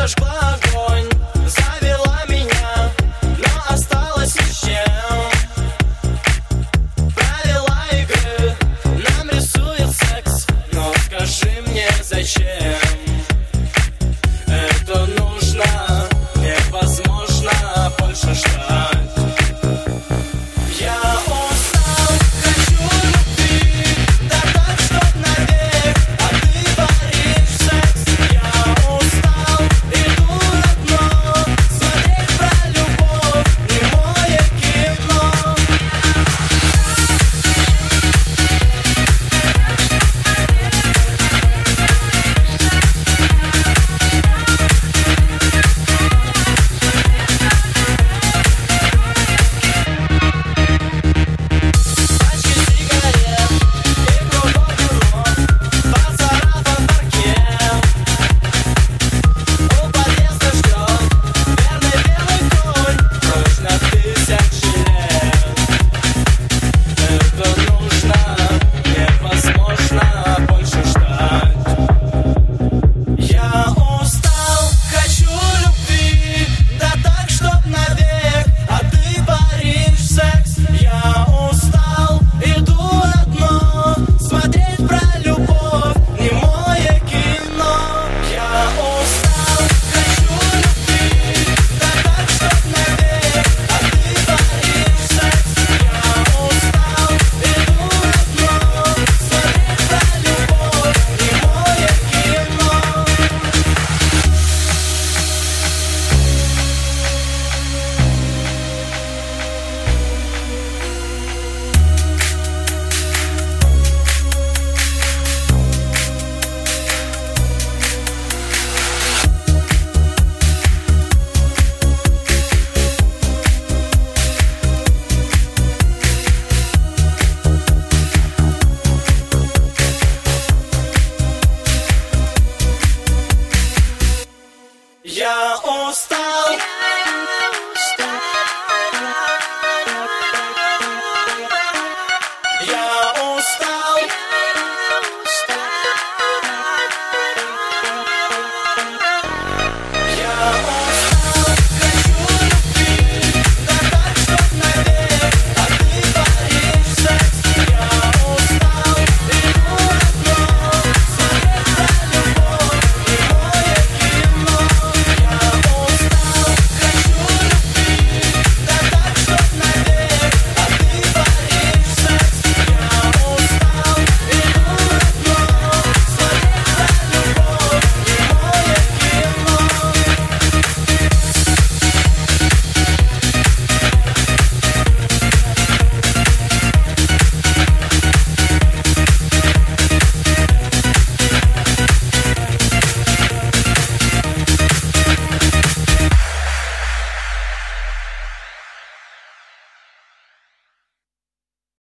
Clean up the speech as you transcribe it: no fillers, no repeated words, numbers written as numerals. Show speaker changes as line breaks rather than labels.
зажгла огонь, завела меня, но осталась ни с чем. Правила игры нам рисует секс, но скажи мне, зачем это нужно? Невозможно больше ждать. Я устал, хочу любви, да так, чтоб навек, а ты творишь секс. Я устал, иду на дно, смотреть про любовь, немое кино. Пачки сигарет и глубокий рот, поцарапан паркет. У подъезда ждет верный белый конь, прочь на 1000 лет. Это нужно, невозможно больше ждать. Я устал, хочу любви, да так, чтоб навек, а ты творишь секс. Я устал, иду на дно, смотреть про любовь, немое кино. Я устал, хочу любви, да так, чтоб навек, а ты творишь секс. Я устал, иду на дно, смотреть про любовь, немое кино. Я устал.